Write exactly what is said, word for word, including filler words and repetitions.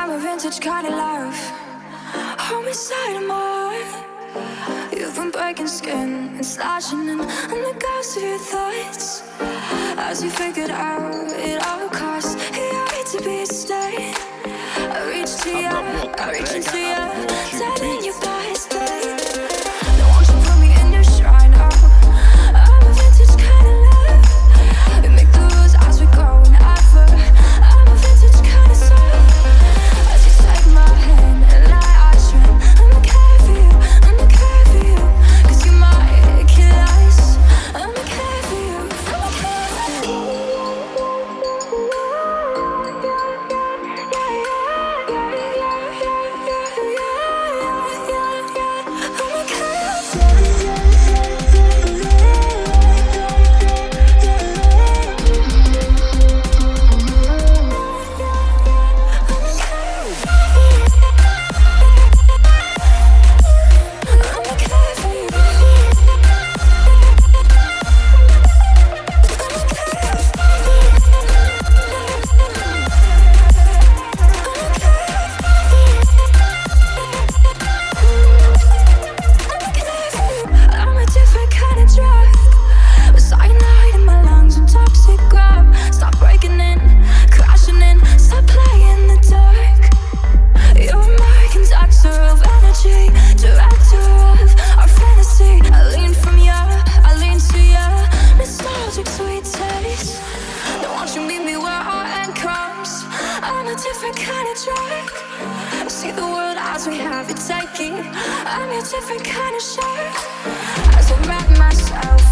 I'm a vintage kind of love. Home inside of mine. You've been breaking skin and slashing in on the ghosts of your thoughts. As you figured out it all costs. You hate to be a stain. I reach to you, I reach into you, turning your body stain. Don't want you put me in your shrine. Oh, I'm a vintage kind of love. We make the rules as we go and ever. I'm a vintage kind of soul. As you take my hand and light our trend. I'ma care for you, I'ma care for you. Cause you might kill us. I'ma care for you, I'ma care for you. Different kind of drug. See the world as we have it taking. I'm a different kind of shark. As I wrap myself